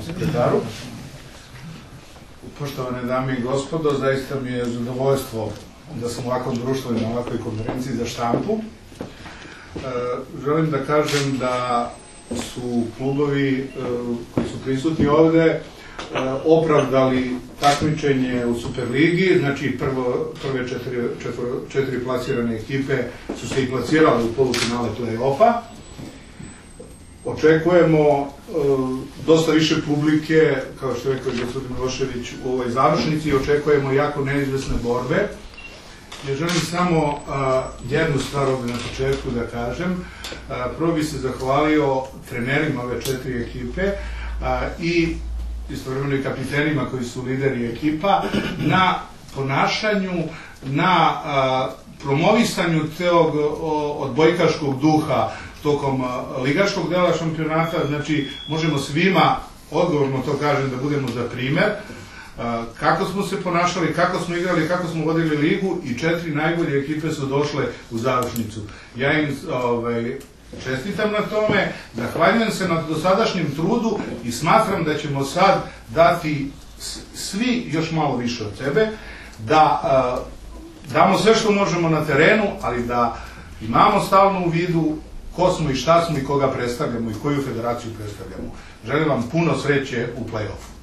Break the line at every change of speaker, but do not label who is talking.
sekretaru. Poštovane dame i gospodo, zaista mi je zadovoljstvo da sam u ovakvom društvu i na ovakvoj konferenciji za štampu. Želim da kažem da su klubovi koji su prisutni ovde opravdali takmičenje u Superligi, znači prve četiri plasirane ekipe su se i plasirale u polufinale play-offa. Očekujemo dosta više publike, kao što je rekao gospodin Milošević, u ovoj završnici i očekujemo jako neizvesne borbe. Ja želim samo jednu stvar ovde na početku da kažem. Prvo bi se zahvalio trenerima ove četiri ekipe i istovremeno i kapitenima koji su lideri ekipa na ponašanju, na promovisanju tog odbojkaškog duha tokom ligaškog dela šampionata. Znači, možemo svima, odgovorno to kažem, da budemo za primer kako smo se ponašali, kako smo igrali, kako smo vodili ligu i četiri najbolje ekipe su došle u završnicu. Ja im čestitam na tome, zahvaljujem se na dosadašnjem trudu i smatram da ćemo sad dati svi još malo više od sebe, da damo sve što možemo na terenu, ali da imamo stalno u vidu ko smo i šta smo i koga predstavljamo i koju federaciju predstavljamo. Želim vam puno sreće u play-offu.